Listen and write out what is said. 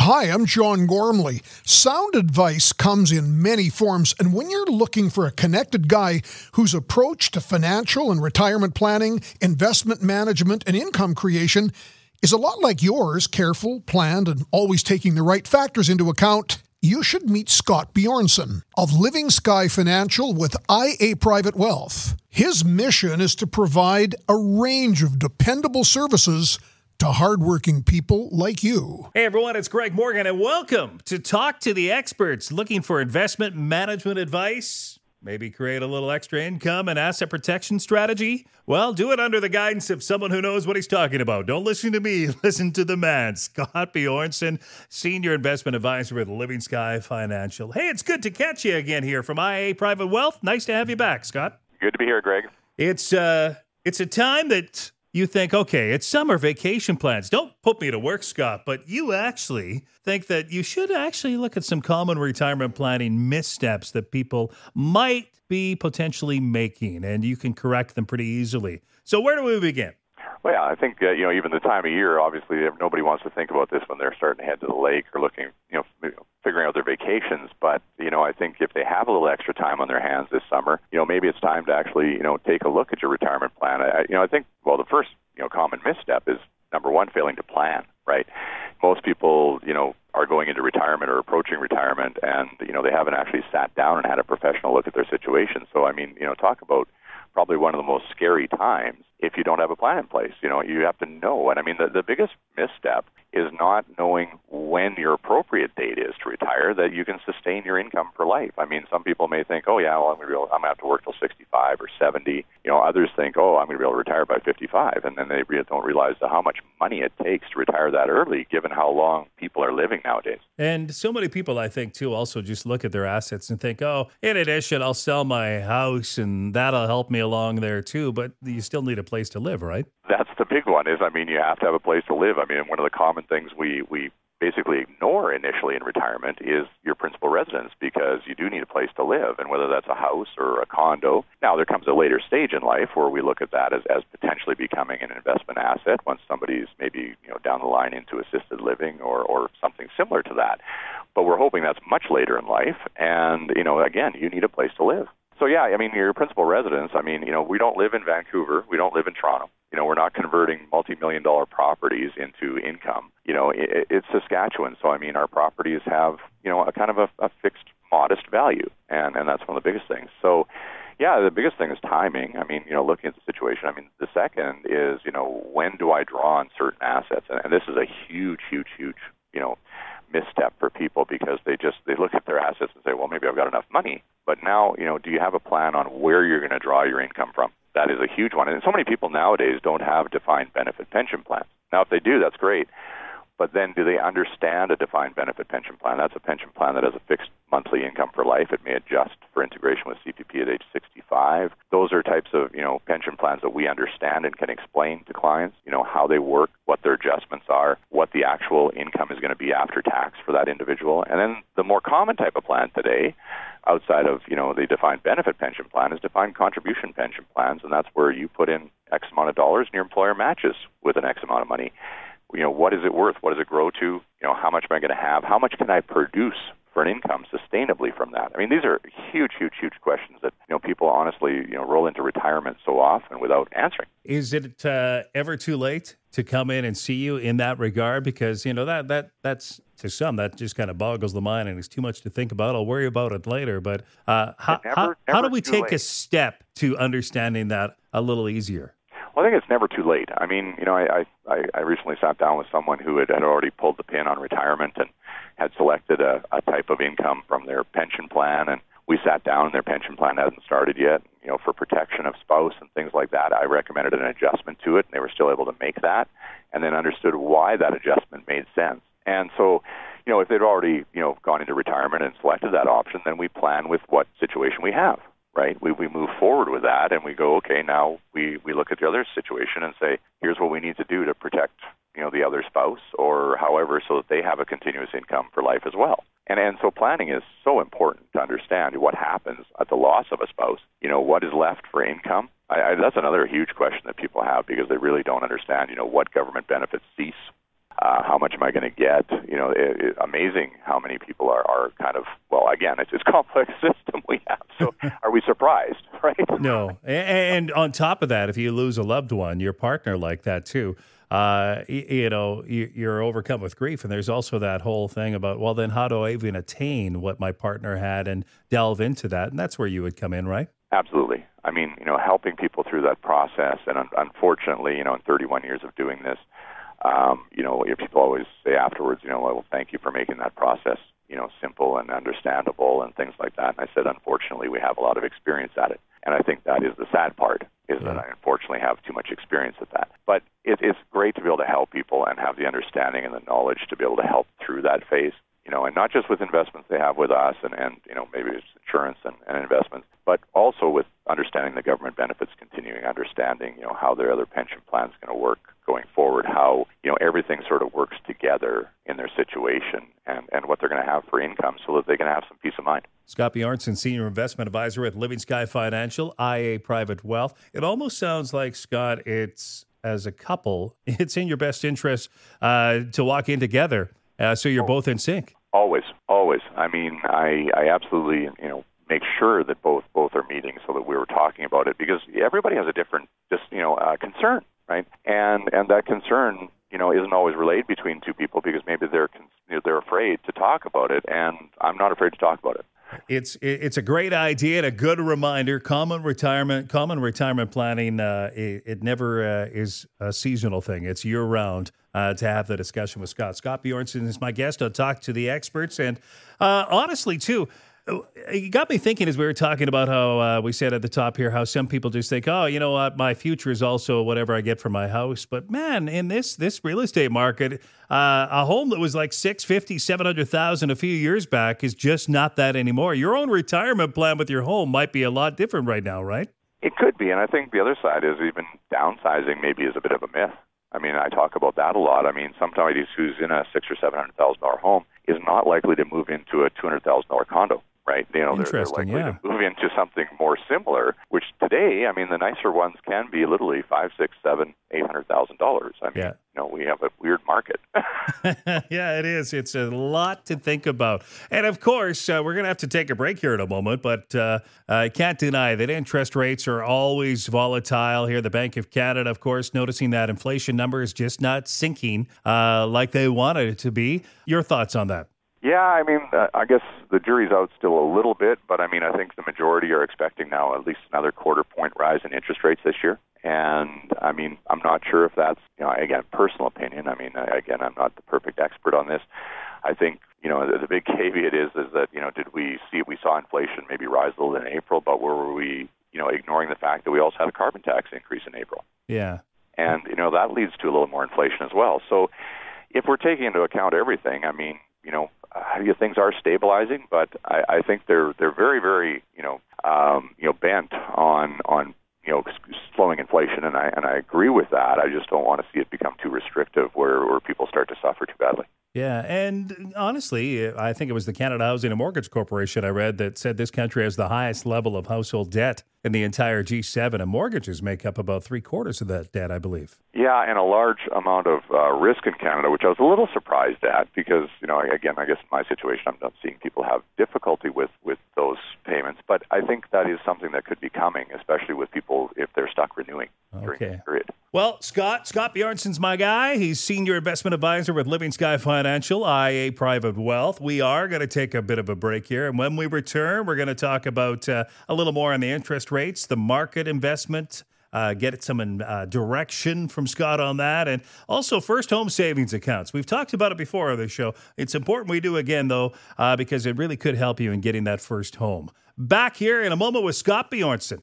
Hi, I'm John Gormley. Sound advice comes in many forms, and when you're looking for a connected guy whose approach to financial and retirement planning, investment management, and income creation is a lot like yours, careful, planned, and always taking the right factors into account, you should meet Scott Bjornson of Living Sky Financial with IA Private Wealth. His mission is to provide a range of dependable services to hardworking people like you. Hey everyone, it's Greg Morgan, and welcome to Talk to the Experts. Looking for investment management advice? Maybe create a little extra income and asset protection strategy? Well, do it under the guidance of someone who knows what he's talking about. Don't listen to me, listen to the man, Scott Bjornson, Senior Investment Advisor with Living Sky Financial. Hey, it's good to catch you again here from IA Private Wealth. Nice to have you back, Scott. Good to be here, Greg. It's a time that you think, okay, it's summer vacation plans. Don't put me to work, Scott, but you actually think that you should actually look at some common retirement planning missteps that people might be potentially making, and you can correct them pretty easily. So where do we begin? Well, yeah, I think, even the time of year, obviously, nobody wants to think about this when they're starting to head to the lake or looking, figuring out their vacations. But, I think if they have a little extra time on their hands this summer, maybe it's time to actually, take a look at your retirement plan. I think, the first, common misstep is, number one, failing to plan, right? Most people, are going into retirement or approaching retirement and, they haven't actually sat down and had a professional look at their situation. So, talk about probably one of the most scary times if you don't have a plan in place. You have to know. And the biggest misstep is not knowing when your appropriate date is to retire, that you can sustain your income for life. Some people may think, I'm going to have to work till 65 or 70. Others think, I'm going to be able to retire by 55. And then they don't realize how much money it takes to retire that early, given how long people are living nowadays. And so many people, I think, too, also just look at their assets and think, in addition, I'll sell my house and that'll help me along there too. But you still need a place to live, right? That's the big one is, you have to have a place to live. One of the common things we basically ignore initially in retirement is your principal residence, because you do need a place to live, and whether that's a house or a condo. Now, there comes a later stage in life where we look at that as potentially becoming an investment asset once somebody's maybe, down the line into assisted living or something similar to that. But we're hoping that's much later in life, and, again, you need a place to live. So, your principal residence, we don't live in Vancouver. We don't live in Toronto. We're not converting multi-million-dollar properties into income. It's Saskatchewan. So, our properties have, a kind of a fixed, modest value. And that's one of the biggest things. So, the biggest thing is timing. Looking at the situation. The second is, when do I draw on certain assets? And this is a huge, misstep for people, because they look at their assets and say, well, maybe I've got enough money. But now, do you have a plan on where you're going to draw your income from? That is a huge one. And so many people nowadays don't have defined benefit pension plans. Now, if they do, that's great. But then do they understand a defined benefit pension plan? That's a pension plan that has a fixed monthly income for life. It may adjust for integration with CPP at age 65. Those are types of, pension plans that we understand and can explain to clients, how they work, what their adjustments are, what the actual income is going to be after tax for that individual. And then the more common type of plan today, outside of, the defined benefit pension plan, is defined contribution pension plans, and that's where you put in X amount of dollars and your employer matches with an X amount of money. What is it worth? What does it grow to? How much am I going to have? How much can I produce for an income sustainably from that? These are huge questions that, people honestly, roll into retirement so often without answering. Is it ever too late to come in and see you in that regard? Because, that's to some, that just kind of boggles the mind and it's too much to think about. I'll worry about it later. But how do we take a step to understanding that a little easier? Well, I think it's never too late. I recently sat down with someone who had already pulled the pin on retirement and had selected a type of income from their pension plan, and we sat down and their pension plan hasn't started yet. For protection of spouse and things like that, I recommended an adjustment to it, and they were still able to make that, and then understood why that adjustment made sense. And so, if they'd already, gone into retirement and selected that option, then we plan with what situation we have. Right? We move forward with that and we go, okay, now we look at the other situation and say, here's what we need to do to protect, the other spouse or however, so that they have a continuous income for life as well. And so planning is so important to understand what happens at the loss of a spouse. What is left for income? That's another huge question that people have, because they really don't understand, what government benefits cease How much am I going to get? Amazing how many people are kind of, well, again, it's a complex system we have. So are we surprised, right? No. And on top of that, if you lose a loved one, your partner like that too, you're overcome with grief. And there's also that whole thing about, well, then how do I even attain what my partner had and delve into that? And that's where you would come in, right? Absolutely. I mean, helping people through that process. And unfortunately, in 31 years of doing this, people always say afterwards, well, thank you for making that process, simple and understandable and things like that. And I said, unfortunately, we have a lot of experience at it. And I think that is the sad part, is that I unfortunately have too much experience at that. But it's great to be able to help people and have the understanding and the knowledge to be able to help through that phase, and not just with investments they have with us and maybe it's insurance and investments, but also with understanding the government benefits, continuing understanding, how their other pension plans going to work going forward, how, everything sort of works together in their situation and what they're going to have for income so that they can have some peace of mind. Scott Bjornson, Senior Investment Advisor at Living Sky Financial, IA Private Wealth. It almost sounds like, Scott, as a couple, it's in your best interest to walk in together so you're both in sync. Always. I mean, I absolutely, make sure that both are meeting so that we were talking about it, because everybody has a different, concern, right? And that concern, isn't always relayed between two people because maybe they're afraid to talk about it, and I'm not afraid to talk about it. It's a great idea and a good reminder. Common retirement planning. It never is a seasonal thing. It's year round. To have the discussion with Scott. Scott Bjornson is my guest. I'll talk to the experts, and honestly, too. You got me thinking as we were talking about how we said at the top here how some people just think, oh, you know what, my future is also whatever I get from my house. But man, in this real estate market, a home that was like $650,000, $700,000 a few years back is just not that anymore. Your own retirement plan with your home might be a lot different right now, right? It could be, and I think the other side is even downsizing maybe is a bit of a myth. I mean, I talk about that a lot. I mean, somebody who's in a $600,000 or $700,000 home is not likely to move into a $200,000 condo. Right, they're likely to move into something more similar. Which today, I mean, the nicer ones can be literally $500,000, $600,000, $700,000, $800,000. I mean, we have a weird market. Yeah, it is. It's a lot to think about, and of course, we're going to have to take a break here in a moment. But I can't deny that interest rates are always volatile here. The Bank of Canada, of course, noticing that inflation number is just not sinking like they wanted it to be. Your thoughts on that? Yeah, I mean, I guess the jury's out still a little bit, but I mean, I think the majority are expecting now at least another quarter-point rise in interest rates this year. And I mean, I'm not sure if that's, again, personal opinion. I mean, again, I'm not the perfect expert on this. I think, the big caveat is that, we saw inflation maybe rise a little in April, but were we, ignoring the fact that we also had a carbon tax increase in April? Yeah. And, that leads to a little more inflation as well. So if we're taking into account everything, I mean, things are stabilizing, but I think they're very, very, bent on slowing inflation, and I agree with that. I just don't want to see it become too restrictive where people start to suffer too badly. Yeah, and honestly, I think it was the Canada Housing and Mortgage Corporation I read that said this country has the highest level of household debt in the entire G7, and mortgages make up about 3/4 of that debt, I believe. Yeah, and a large amount of risk in Canada, which I was a little surprised at because, again, I guess in my situation, I'm not seeing people have difficulty with those payments, but I think that is something that could be coming, especially with people if they're stuck renewing during this period. Well, Scott Bjornson's my guy. He's Senior Investment Advisor with Living Sky Financial, IA Private Wealth. We are going to take a bit of a break here, and when we return, we're going to talk about a little more on the interest rates, the market investment, get some direction from Scott on that, and also first home savings accounts. We've talked about it before on the show. It's important we do again, though, because it really could help you in getting that first home. Back here in a moment with Scott Bjornson.